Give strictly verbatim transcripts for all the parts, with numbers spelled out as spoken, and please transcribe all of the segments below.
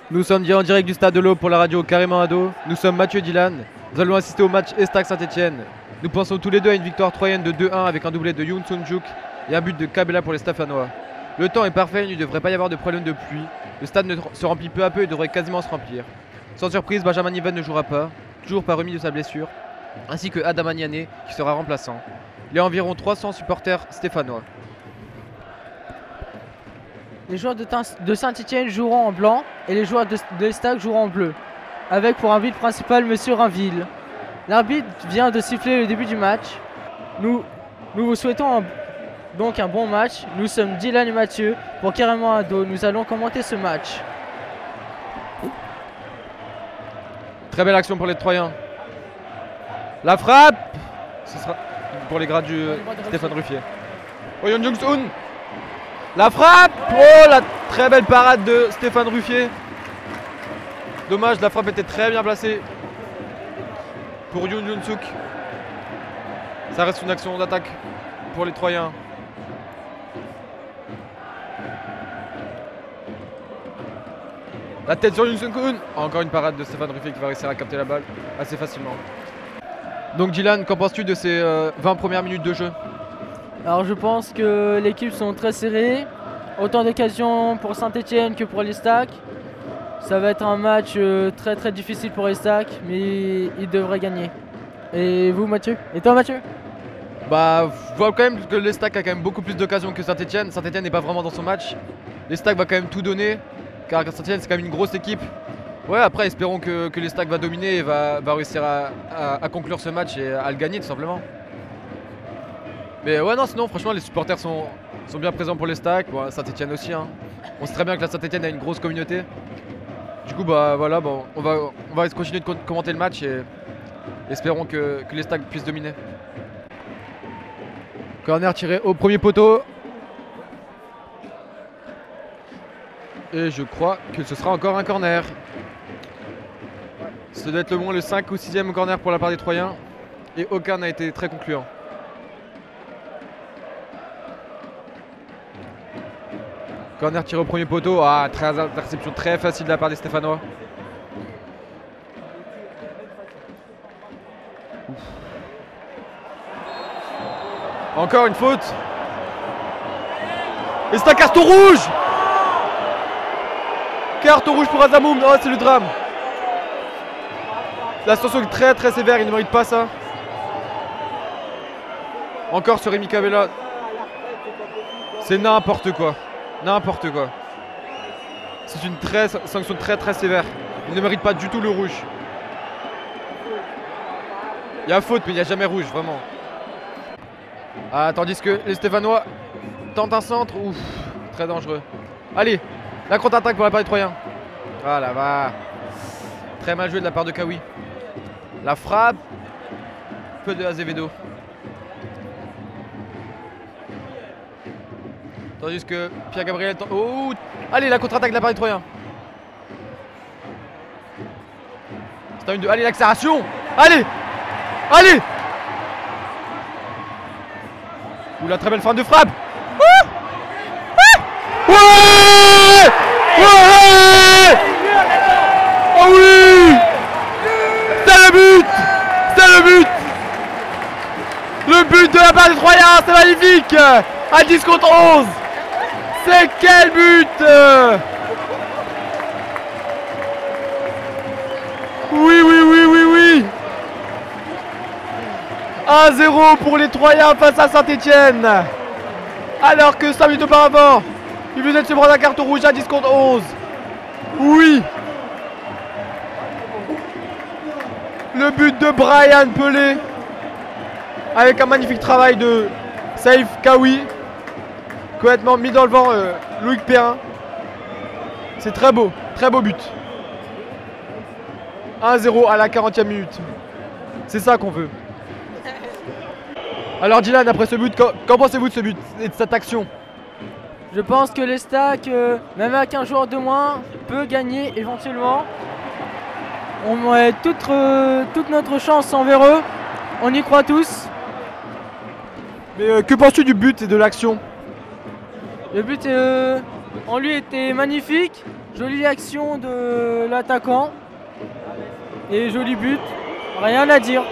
Nous sommes en direct du stade de l'Aube pour la radio Carrément Ado. Nous sommes Mathieu et Dylan. Nous allons assister au match Estac Saint-Etienne. Nous pensons tous les deux à une victoire troyenne de deux un avec un doublé de Youn Sung-juk et un but de Kabela pour les Stéphanois. Le temps est parfait, il ne devrait pas y avoir de problème de pluie. Le stade ne se remplit peu à peu et devrait quasiment se remplir. Sans surprise, Benjamin Niven ne jouera pas, toujours pas remis de sa blessure, ainsi que Adam Niané qui sera remplaçant. Il y a environ trois cents supporters stéphanois. Les joueurs de, de Saint-Etienne joueront en blanc et les joueurs de, de l'Estac joueront en bleu, avec pour arbitre principal Monsieur Rainville. L'arbitre vient de siffler le début du match. Nous, nous vous souhaitons un, donc un bon match. Nous sommes Dylan et Mathieu pour Carrément Ado. Nous allons commenter ce match. Très belle action pour les Troyens. La frappe, ce sera pour les grades du Stéphane Ruffier. Oh, Yoon Jung-soon. La frappe. Oh, la très belle parade de Stéphane Ruffier. Dommage, la frappe était très bien placée pour Yoon Jung-sook. Ça reste une action d'attaque pour les Troyens. La tête sur Yoon Sung-hoon. Encore une parade de Stéphane Ruffier qui va réussir à capter la balle assez facilement. Donc Dylan, qu'en penses-tu de ces euh, vingt premières minutes de jeu? Alors je pense que les équipes sont très serrées. Autant d'occasions pour Saint-Etienne que pour l'Estac. Ça va être un match euh, très très difficile pour l'Estac, mais ils devraient gagner. Et vous Mathieu? Et toi Mathieu? Bah, je vois quand même que l'Estac a quand même beaucoup plus d'occasions que Saint-Etienne. Saint-Etienne n'est pas vraiment dans son match. L'Estac va quand même tout donner, car Saint-Etienne c'est quand même une grosse équipe. Ouais, après espérons que, que l'Estac va dominer et va, va réussir à, à, à conclure ce match et à le gagner tout simplement. Mais ouais non, sinon franchement les supporters sont, sont bien présents pour l'Estac, bon, Saint-Etienne aussi hein. On sait très bien que la Saint-Etienne a une grosse communauté. Du coup bah voilà, bon, on, va, on va continuer de commenter le match et espérons que, que l'Estac puisse dominer. Corner tiré au premier poteau. Et je crois que ce sera encore un corner. Ça doit être le moins le cinq ou sixième corner pour la part des Troyens. Et aucun n'a été très concluant. Corner tiré au premier poteau. Ah, très interception très facile de la part des Stéphanois. Ouf. Encore une faute. Et c'est un carton rouge. Carton rouge pour Azamoum. Oh, c'est le drame. La sanction est très très sévère, il ne mérite pas ça. Encore sur Rémi Kabela. C'est n'importe quoi. N'importe quoi. C'est une très, sanction très très sévère. Il ne mérite pas du tout le rouge. Il y a faute mais il n'y a jamais rouge, vraiment. Ah, tandis que les Stéphanois tentent un centre. Ouf, très dangereux. Allez, la contre-attaque pour la part des Troyens. Ah là va. Très mal joué de la part de Kawi. La frappe. Peu de Azevedo. Tandis que Pierre Gabriel. Oh, allez, la contre-attaque de la part des Troyens. C'est un une deux. Allez, l'accélération. Allez. Allez. Ouh, la très belle fin de frappe. Ah ah ouais. Ouais. Oh oui. C'est le but. C'est le but. Le but de la part des Troyens, c'est magnifique. À dix contre onze. C'est quel but. Oui, oui, oui, oui, oui. un zéro pour les Troyens face à Saint-Etienne. Alors que cinq minutes auparavant, il venait de se prendre un carton rouge à dix contre onze. Oui. Le but de Brian Pelé. Avec un magnifique travail de Saïf Kawi. Complètement mis dans le vent euh, Loïc Perrin. C'est très beau, très beau but. un zéro à la quarantième minute. C'est ça qu'on veut. Alors Dylan, après ce but, qu'en, qu'en pensez-vous de ce but et de cette action? Je pense que l'Estac, euh, même avec un joueur de moins, peut gagner éventuellement. On met toute, euh, toute notre chance envers eux. On y croit tous. Mais euh, que penses-tu du but et de l'action? Le but, euh, en lui était magnifique. Jolie action de l'attaquant. Et joli but. Rien à dire.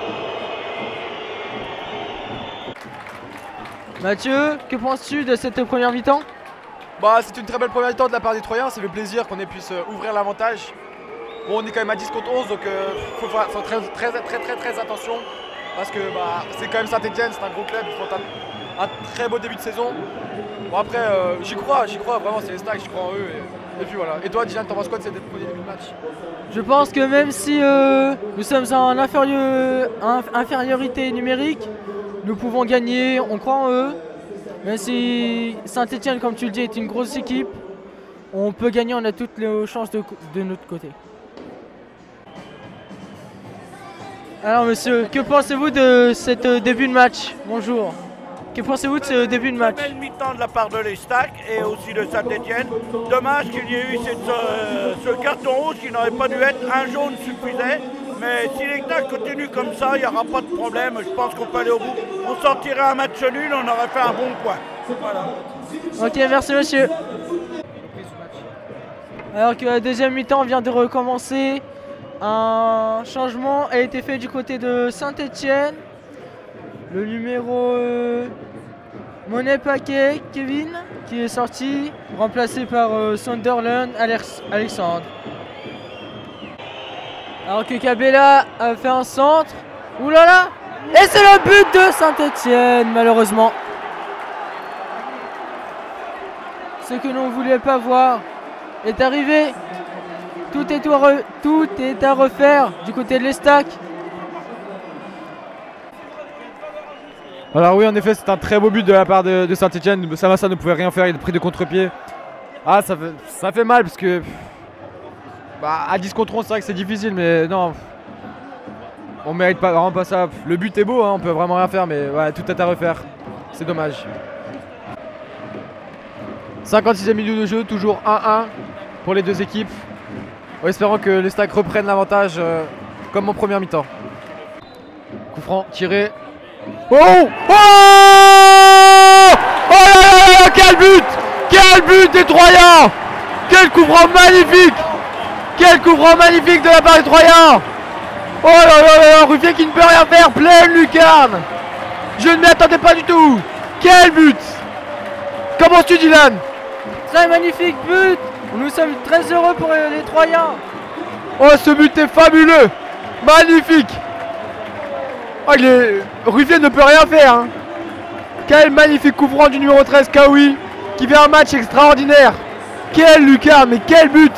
Mathieu, que penses-tu de cette première mi-temps? Bah, c'est une très belle première mi-temps de la part des Troyens. Ça fait plaisir qu'on ait pu euh, ouvrir l'avantage. Bon, on est quand même à dix contre onze, donc il euh, faut faire faut très, très, très, très, très attention. Parce que bah, c'est quand même Saint-Etienne, c'est un gros club. Il faut un, un très beau début de saison. Bon, après, euh, j'y crois, j'y crois vraiment, c'est les Stacks, j'y crois en eux. Et, et puis voilà. Et toi, Dylan, t'en penses quoi de ce premier début de match? Je pense que même si euh, nous sommes en inférieur, en infériorité numérique, nous pouvons gagner, on croit en eux. Même si Saint-Etienne, comme tu le dis, est une grosse équipe, on peut gagner, on a toutes les chances de, de notre côté. Alors monsieur, que pensez-vous de ce début de match? Bonjour. Que pensez-vous de ce début de match? Une belle mi-temps de la part de l'Estac et aussi de Saint-Etienne. Dommage qu'il y ait eu cette, euh, ce carton rouge qui n'aurait pas dû être. Un jaune suffisait. Mais si l'Estac continue comme ça, il n'y aura pas de problème. Je pense qu'on peut aller au bout. On sortirait un match nul, on aurait fait un bon point. Voilà. Ok, merci monsieur. Alors que la deuxième mi-temps vient de recommencer. Un changement a été fait du côté de Saint-Etienne. Le numéro euh, Monet Paquet, Kevin, qui est sorti, remplacé par euh, Sunderland Alex Alexandre. Alors que Cabella a fait un centre. Ouh là là! Et c'est le but de Saint-Etienne, malheureusement. Ce que l'on ne voulait pas voir est arrivé. Tout est, à re... Tout est à refaire du côté de l'Estac. Alors oui, en effet, c'est un très beau but de la part de, de Saint-Etienne. Samassa ne pouvait rien faire, il a pris de contre-pied. Ah, ça fait, ça fait mal parce que bah, à dix contre onze, c'est vrai que c'est difficile, mais non, on mérite pas, vraiment pas ça. Le but est beau, hein, on peut vraiment rien faire, mais ouais, tout est à refaire. C'est dommage. cinquante-sixième minute de jeu, toujours un un pour les deux équipes. En espérant que les Stacks reprennent l'avantage euh, comme en première mi-temps. Coup franc tiré. Oh! Oh! Oh là là là! Quel but! Quel but des Troyens! Quel coup franc magnifique! Quel coup franc magnifique de la part des Troyens! Oh là là là là! Ruffier qui ne peut rien faire, pleine lucarne! Je ne m'y attendais pas du tout! Quel but! Comment tu dis, Dylan? C'est un magnifique but! Nous sommes très heureux pour les Troyens. Oh, ce but est fabuleux! Magnifique! Oh, il est... Ruffier ne peut rien faire, hein. Quel magnifique coup franc du numéro treize, Kawi, qui fait un match extraordinaire. Quel lucarne, mais quel but!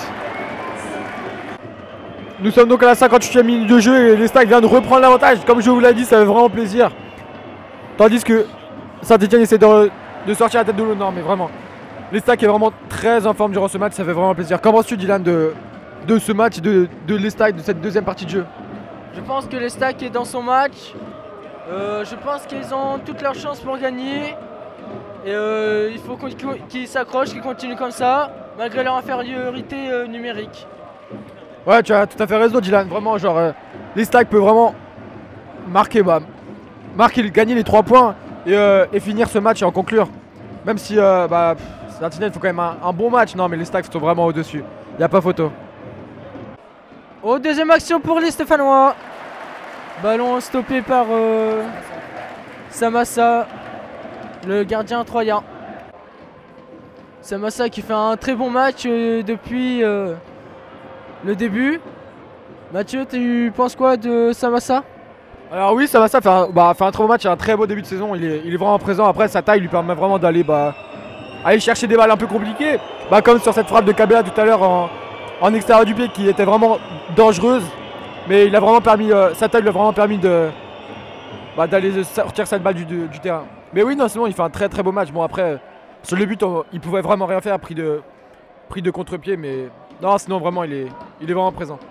Nous sommes donc à la cinquante-huitième minute de jeu et les Stacks viennent de reprendre l'avantage. Comme je vous l'ai dit, ça fait vraiment plaisir. Tandis que Saint-Etienne essaie de, de sortir la tête de l'eau. Non, mais vraiment. Les Stacks est vraiment très en forme durant ce match, ça fait vraiment plaisir. Qu'en penses-tu, Dylan, de, de ce match, de, de les Stacks, de cette deuxième partie de jeu? Je pense que l'Estac est dans son match. Euh, je pense qu'ils ont toutes leurs chances pour gagner. Et euh, il faut qu'ils s'accrochent, qu'ils continuent comme ça, malgré leur infériorité euh, numérique. Ouais, tu as tout à fait raison, Dylan. Vraiment, genre, euh, les Stacks peuvent vraiment marquer, bah, marquer, gagner les trois points et, euh, et finir ce match et en conclure. Même si, euh, bah, Saint-Etienne, il faut quand même un, un bon match. Non, mais les Stacks sont vraiment au-dessus. Il n'y a pas photo. Oh, deuxième action pour les Stéphanois. Ballon stoppé par euh, Samassa, le gardien troyen. Samassa qui fait un très bon match euh, depuis euh, le début. Mathieu, tu penses quoi de Samassa? Alors oui, Samassa fait un, bah, fait un très bon match, un très beau début de saison. Il est, il est vraiment présent. Après, sa taille lui permet vraiment d'aller bah, aller chercher des balles un peu compliquées. Bah, comme sur cette frappe de Cabella tout à l'heure en, en extérieur du pied qui était vraiment dangereuse. Mais il a vraiment permis, euh, sa taille lui a vraiment permis de bah, d'aller sortir cette balle du, du, du terrain. Mais oui, non, sinon il fait un très très beau match. Bon, après, sur le but, on, il pouvait vraiment rien faire, pris de, pris de contre-pied. Mais non, sinon vraiment, il est, il est vraiment présent.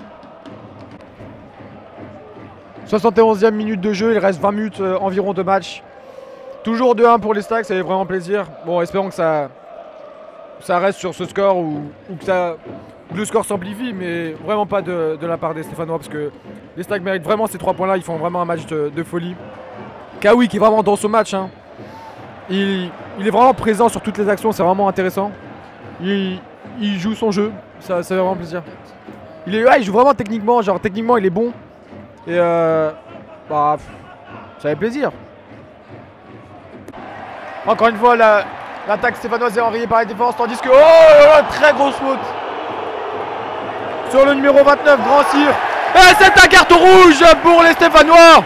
soixante et onzième minute de jeu, il reste vingt minutes euh, environ de match. Toujours deux un pour les Stacks, ça fait vraiment plaisir. Bon, espérons que ça, ça reste sur ce score ou, ou que ça, le score s'amplifie, mais vraiment pas de, de la part des Stéphanois parce que les Stacks méritent vraiment ces trois points-là. Ils font vraiment un match de, de folie. Kawi qui est vraiment dans ce match, hein. il, il est vraiment présent sur toutes les actions, c'est vraiment intéressant. il, il joue son jeu, ça, ça fait vraiment plaisir. Il, est, ouais, il joue vraiment techniquement, genre techniquement il est bon. Et euh, bah, ça fait plaisir. Encore une fois, la, l'attaque stéphanoise est enrayée par la défense, tandis que... Oh là là, très grosse faute sur le numéro vingt-neuf, Grand Cyr. Et c'est un carton rouge pour les Stéphanois.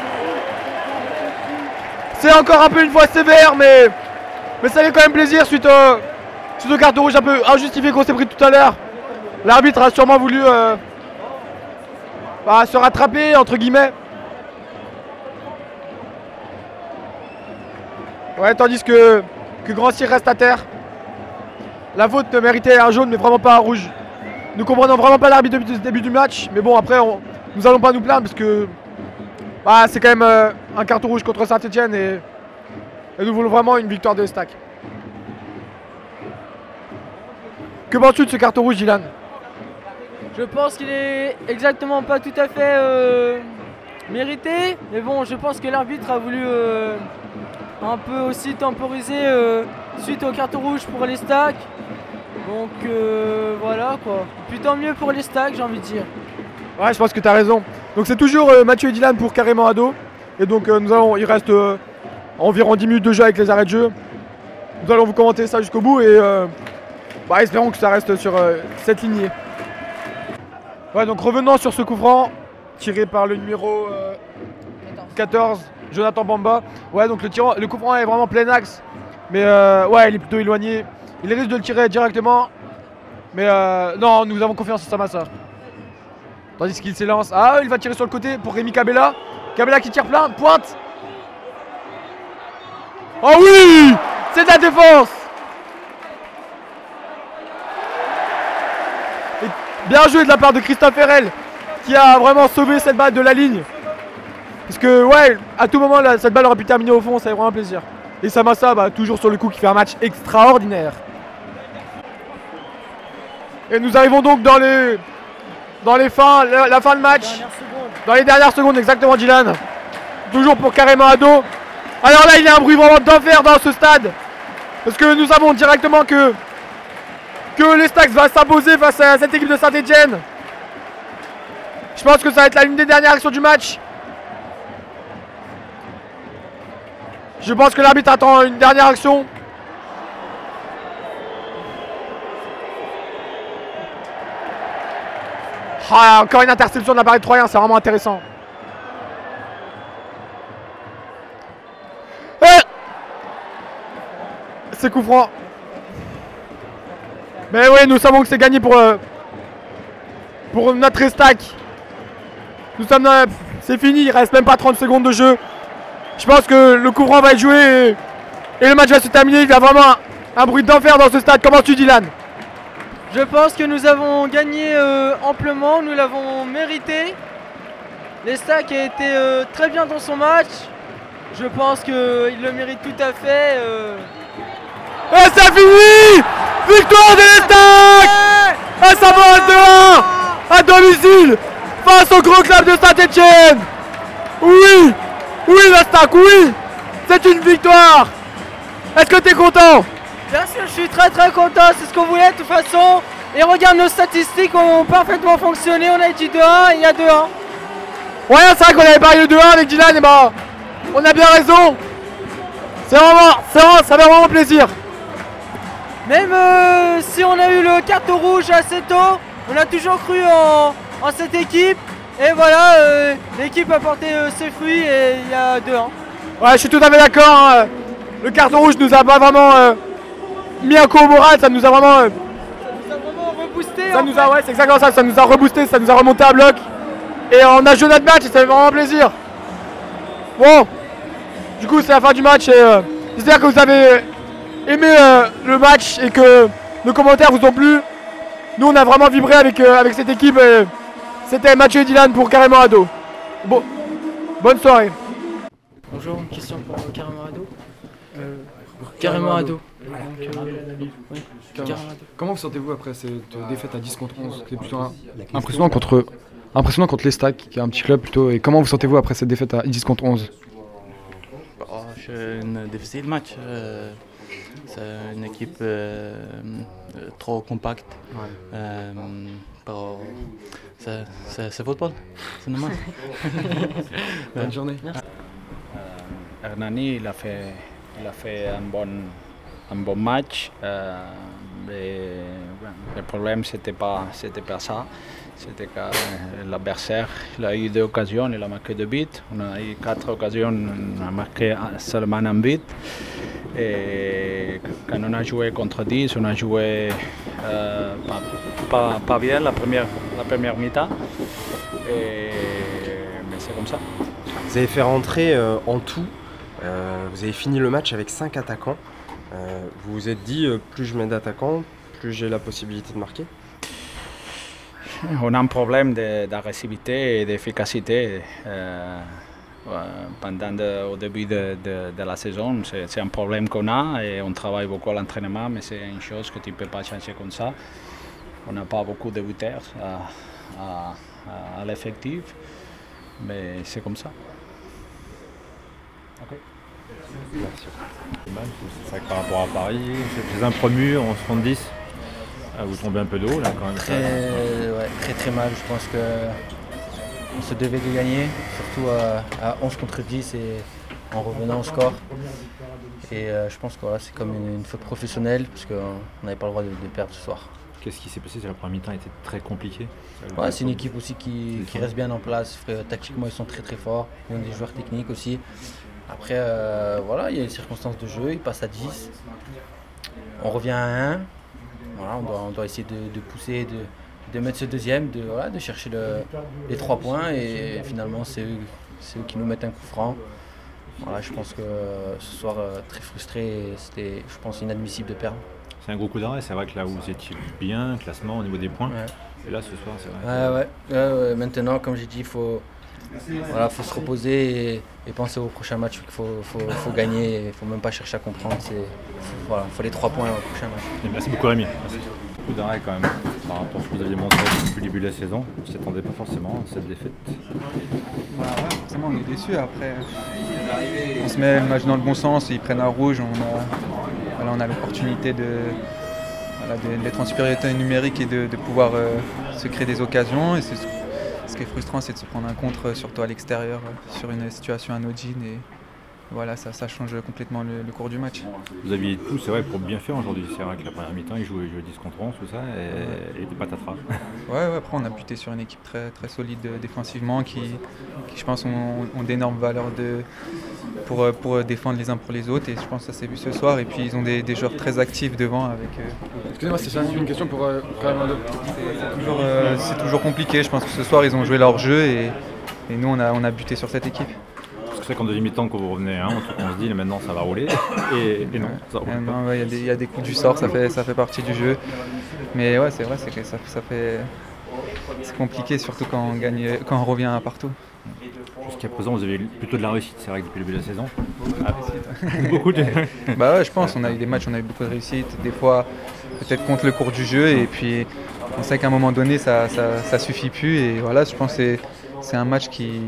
C'est encore un peu une fois sévère, mais, mais ça fait quand même plaisir suite au, suite au carton rouge un peu injustifié qu'on s'est pris tout à l'heure. L'arbitre a sûrement voulu euh, bah, se rattraper, entre guillemets. Ouais, tandis que, que Grand Cyr reste à terre. La faute méritait un jaune, mais vraiment pas un rouge. Nous comprenons vraiment pas l'arbitre depuis le début du match, mais bon, après, on, nous allons pas nous plaindre parce que bah, c'est quand même euh, un carton rouge contre Saint-Etienne et, et nous voulons vraiment une victoire de l'Estac. Que penses-tu de ce carton rouge, Dylan? Je pense qu'il est exactement pas tout à fait euh, mérité, mais bon, je pense que l'arbitre a voulu euh, un peu aussi temporiser euh, suite au carton rouge pour les Stacks. Donc euh, voilà quoi. Puis tant mieux pour les Stacks, j'ai envie de dire. Ouais, je pense que tu as raison. Donc c'est toujours euh, Mathieu et Dylan pour carrément ado. Et donc euh, nous allons, il reste euh, environ dix minutes de jeu avec les arrêts de jeu. Nous allons vous commenter ça jusqu'au bout et euh, bah, espérons que ça reste sur euh, cette lignée. Ouais, donc revenons sur ce coup franc tiré par le numéro euh, quatorze, Jonathan Bamba. Ouais, donc le, tirant, le coup franc est vraiment plein axe. Mais euh, ouais, il est plutôt éloigné. Il risque de le tirer directement. Mais euh, non, nous avons confiance en Samassa. Tandis qu'il s'élance. Ah, il va tirer sur le côté pour Rémi Cabella. Cabella qui tire plein. Pointe. Oh oui, c'est de la défense. Et bien joué de la part de Christophe Ferrel qui a vraiment sauvé cette balle de la ligne. Parce que ouais, à tout moment là, cette balle aurait pu terminer au fond, ça fait vraiment plaisir. Et Samassa, bah, toujours sur le coup, qui fait un match extraordinaire. Et nous arrivons donc dans les, dans les fins, la, la fin de match. Dans les dernières secondes, exactement, Dylan. Toujours pour carrément ado. Alors là, il y a un bruit vraiment d'enfer dans ce stade. Parce que nous savons directement que, que les Stacks va s'imposer face à cette équipe de Saint-Etienne. Je pense que ça va être l'une des dernières actions du match. Je pense que l'arbitre attend une dernière action. Ah, encore une interception de la barre de Troyen, c'est vraiment intéressant. Eh, c'est coup franc. Mais oui, nous savons que c'est gagné pour, euh, pour notre Estac. Nous sommes dans, c'est fini, il reste même pas trente secondes de jeu. Je pense que le coup franc va être joué et, et le match va se terminer. Il y a vraiment un, un bruit d'enfer dans ce stade. Comment tu dis, Dylan? Je pense que nous avons gagné euh, amplement, nous l'avons mérité. L'Estac a été euh, très bien dans son match. Je pense qu'il le mérite tout à fait. Euh... Et c'est fini! Victoire de l'Estac! Et ça va deux un à domicile face au gros club de Saint-Etienne. Oui! Oui, l'Estac, oui! C'est une victoire! Est-ce que tu es content? Bien sûr, je suis très très content, c'est ce qu'on voulait de toute façon. Et regarde, nos statistiques ont parfaitement fonctionné, on a dit deux un et il y a deux un. Ouais, c'est vrai qu'on avait parlé de deux un avec Dylan, et bah, on a bien raison. C'est vraiment, c'est vraiment, ça fait vraiment plaisir. Même euh, si on a eu le carton rouge assez tôt, on a toujours cru en, en cette équipe. Et voilà, euh, l'équipe a porté euh, ses fruits et il y a deux un. Ouais, je suis tout à fait d'accord. Hein. Le carton rouge nous a pas vraiment euh, mis un coup au moral, ça nous a vraiment. Euh, ça nous a vraiment reboosté. Ça nous a, ouais, c'est exactement ça, ça nous a reboosté, ça nous a remonté à bloc. Et on a joué notre match et ça fait vraiment plaisir. Bon, du coup, c'est la fin du match et euh, j'espère que vous avez aimé euh, le match et que nos commentaires vous ont plu. Nous, on a vraiment vibré avec, euh, avec cette équipe. Et c'était Mathieu et Dylan pour Carrément Ado. Bon, bonne soirée. Bonjour, une question pour euh, Carrément Ado. Euh, Carrément Ado. Donc, euh, oui, Carrément Ado. Comment vous sentez-vous après cette défaite à dix contre onze? C'est plutôt un- impressionnant contre, impressionnant contre l'Estac, qui est un petit club plutôt. Et comment vous sentez-vous après cette défaite à dix contre onze? Oh, je match, un difficile match. Euh, c'est une équipe euh, trop compacte. Ouais. Euh, pour, c'est, c'est, c'est football, c'est normal. Bonne journée. Euh, Hernani, il a fait, il a fait un bon, un bon match. Euh, mais, ben, le problème, c'était pas, c'était pas ça. C'était que l'adversaire, il a eu deux occasions, il a marqué deux buts. On a eu quatre occasions, on a marqué seulement un but. Et quand on a joué contre dix, on a joué euh, pas, pas, pas bien la première, la première mi-temps. Et, mais c'est comme ça. Vous avez fait rentrer euh, en tout, euh, vous avez fini le match avec cinq attaquants. Euh, vous vous êtes dit, euh, plus je mets d'attaquants, plus j'ai la possibilité de marquer? On a un problème d'agressivité et d'efficacité euh, pendant de, au début de, de, de la saison. C'est, c'est un problème qu'on a et on travaille beaucoup à l'entraînement, mais c'est une chose que tu ne peux pas changer comme ça. On n'a pas beaucoup de buteurs à, à, à l'effectif, mais c'est comme ça. Okay. Merci. C'est vrai que par rapport à Paris, c'est un promu en soixante-dix. Ah, vous tombez un peu de haut là quand même. Très, ouais, très très mal. Je pense qu'on se devait de gagner, surtout à, à onze contre dix et en revenant au score. Et euh, je pense que voilà, c'est comme une, une faute professionnelle parce qu'on n'avait pas le droit de, de perdre ce soir. Qu'est-ce qui s'est passé? La première mi-temps était très compliquée. Ouais, c'est une équipe aussi qui, qui reste bien en place. Tactiquement, ils sont très très forts. Ils ont des joueurs techniques aussi. Après, euh, voilà, il y a les circonstances de jeu. Ils passent à dix. On revient à un. Voilà, on, doit, on doit essayer de, de pousser, de, de mettre ce deuxième, de, voilà, de chercher le, les trois points et finalement c'est eux, c'est eux qui nous mettent un coup franc. Voilà, je pense que ce soir, très frustré, c'était, je pense, inadmissible de perdre. C'est un gros coup d'arrêt, c'est vrai que là où vous étiez bien, classement au niveau des points, ouais. Et là ce soir c'est vrai. Ouais, ouais. Ouais, ouais. Maintenant, comme j'ai dit, il faut, voilà, faut se reposer et, et penser au prochain match qu'il faut, faut, faut gagner, il ne faut même pas chercher à comprendre. C'est, voilà, il faut les trois points au prochain match. Et merci beaucoup Rémi. Merci. Coup d'arrêt quand même par rapport à ce que vous aviez montré depuis le début de la saison. On ne s'y attendait pas forcément à cette défaite. Bah ouais, forcément on est déçus. Après, on se met le match dans le bon sens, ils prennent un rouge, on a, voilà, on a l'opportunité de, voilà, d'être en supériorité numérique et de, de pouvoir euh, se créer des occasions. Et c'est, ce qui est frustrant, c'est de se prendre un contre, surtout à l'extérieur, sur une situation anodine. Et voilà, ça, ça change complètement le, le cours du match. Vous aviez tout, c'est vrai, pour bien faire aujourd'hui. C'est vrai que la première mi-temps, ils jouaient dix contre onze, tout ça, et, et des patatras. Ouais, ouais, après on a buté sur une équipe très, très solide défensivement qui, qui je pense, ont, ont d'énormes valeurs de, pour, pour défendre les uns pour les autres. Et je pense que ça s'est vu ce soir. Et puis ils ont des, des joueurs très actifs devant avec... Euh... Excusez-moi, c'est une question pour euh, Raymond. C'est, c'est, toujours, euh, c'est toujours compliqué. Je pense que ce soir, ils ont joué leur jeu et, et nous, on a, on a buté sur cette équipe. C'est qu'en deuxième mi-temps, quand vous revenez, hein, on, on se dit maintenant ça va rouler, et, et non, ça roule pas. Il ouais, y, y a des coups du sort, ça fait, ça fait partie du jeu. Mais ouais, c'est vrai, c'est que ça, ça fait, c'est compliqué, surtout quand on, gagne, quand on revient partout. Jusqu'à présent, vous avez plutôt de la réussite, c'est vrai que depuis le début de la saison. Ah, réussite, beaucoup de... bah ouais, je pense, on a eu des matchs, on a eu beaucoup de réussite, des fois peut-être contre le cours du jeu, et puis on sait qu'à un moment donné, ça, ça, ça suffit plus. Et voilà, je pense que c'est, c'est un match qui...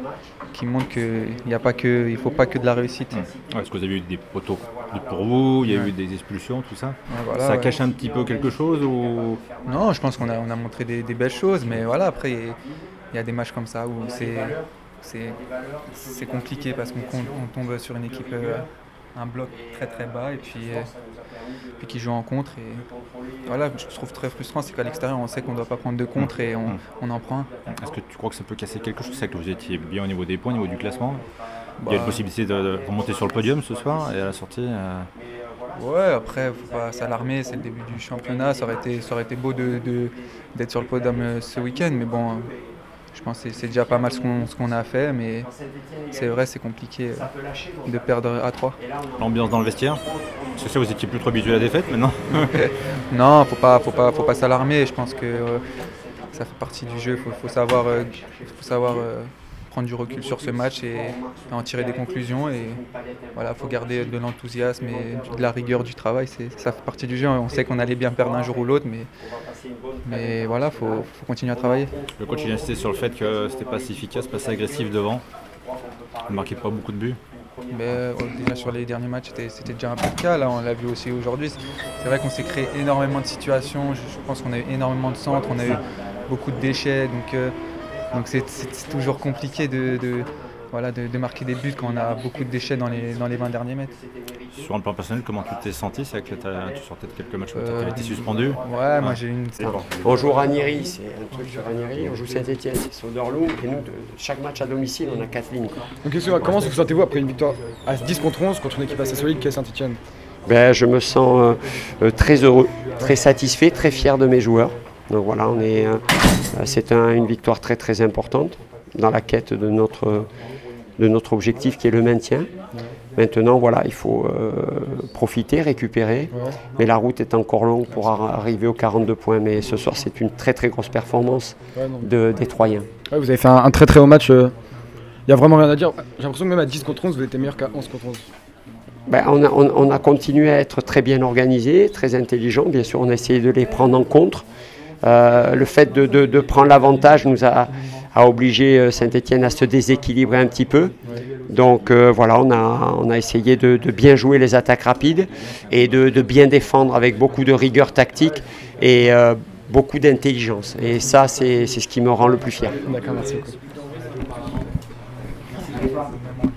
qui montre qu'il n'y a pas que, il faut pas que de la réussite. Ouais, est-ce que vous avez eu des poteaux pour vous, il y a ouais. eu des expulsions, tout ça ouais, voilà, ça ouais. cache un petit peu quelque chose ou... Non, je pense qu'on a, on a montré des, des belles choses, mais voilà, après il y, y a des matchs comme ça où c'est, c'est, c'est compliqué parce qu'on on tombe sur une équipe, euh, un bloc très très bas et puis, euh, puis qui joue en contre. Et voilà, je trouve très frustrant, c'est qu'à l'extérieur on sait qu'on ne doit pas prendre de contre et on, on en prend un. Est-ce que tu crois que ça peut casser quelque chose? C'est que vous étiez bien au niveau des points, au niveau du classement. Bah, il y a une possibilité de, de remonter sur le podium ce soir et à la sortie euh... Ouais, après, il ne faut pas s'alarmer, c'est le début du championnat. Ça aurait été, ça aurait été beau de, de, d'être sur le podium ce week-end, mais bon, je pense que c'est, c'est déjà pas mal ce qu'on, ce qu'on a fait, mais c'est vrai, c'est compliqué de perdre à trois. L'ambiance dans le vestiaire, c'est ça, vous étiez plus trop habitué à la défaite maintenant? Non, faut pas, faut pas, faut pas s'alarmer. Je pense que euh, ça fait partie du jeu. Faut, faut savoir, euh, faut savoir euh, prendre du recul sur ce match et, et en tirer des conclusions. Et voilà, faut garder de l'enthousiasme et de la rigueur du travail. C'est, ça fait partie du jeu. On sait qu'on allait bien perdre un jour ou l'autre, mais, mais voilà, faut, faut continuer à travailler. Le coach il insistait sur le fait que c'était pas si efficace, pas si agressif devant. Vous ne marquez pas beaucoup de buts. Mais euh, déjà sur les derniers matchs, c'était, c'était déjà un peu le cas. Là, on l'a vu aussi aujourd'hui. C'est vrai qu'on s'est créé énormément de situations. Je, je pense qu'on a eu énormément de centres, on a eu beaucoup de déchets. Donc, euh, donc c'est, c'est, c'est toujours compliqué de, de, voilà, de, de marquer des buts quand on a beaucoup de déchets dans les, dans les vingt derniers mètres. Sur un plan personnel, comment tu t'es senti? C'est que tu sortais de quelques matchs où tu Euh, avais été suspendu. Ouais, Ouais. moi j'ai une. On joue Ranieri, c'est un truc sur Ranieri, on joue Saint-Etienne, c'est Soderloom, et nous, de chaque match à domicile, on a quatre lignes. Quoi. Donc excusez-moi, comment vous sentez-vous après une victoire à dix contre onze contre une équipe assez solide qui est Saint-Etienne? Ben, je me sens euh, euh, très heureux, très satisfait, très fier de mes joueurs. Donc voilà, on est, euh, c'est un, une victoire très très importante dans la quête de notre, de notre objectif qui est le maintien. Maintenant, voilà, il faut euh, profiter, récupérer, ouais. Mais la route est encore longue pour arriver aux quarante-deux points. Mais ce soir, c'est une très très grosse performance ouais, de, des Troyens. Ouais, vous avez fait un, un très très haut match. Il euh, n'y a vraiment rien à dire. J'ai l'impression que même à dix contre onze, vous étiez meilleur qu'à onze contre onze. Ben, on, a, on, on a continué à être très bien organisé, très intelligent. Bien sûr, on a essayé de les prendre en compte. Euh, le fait de, de, de prendre l'avantage nous a, a obligé Saint-Etienne à se déséquilibrer un petit peu. Donc euh, voilà, on a, on a essayé de, de bien jouer les attaques rapides et de, de bien défendre avec beaucoup de rigueur tactique et euh, beaucoup d'intelligence. Et ça, c'est, c'est ce qui me rend le plus fier. D'accord, merci beaucoup.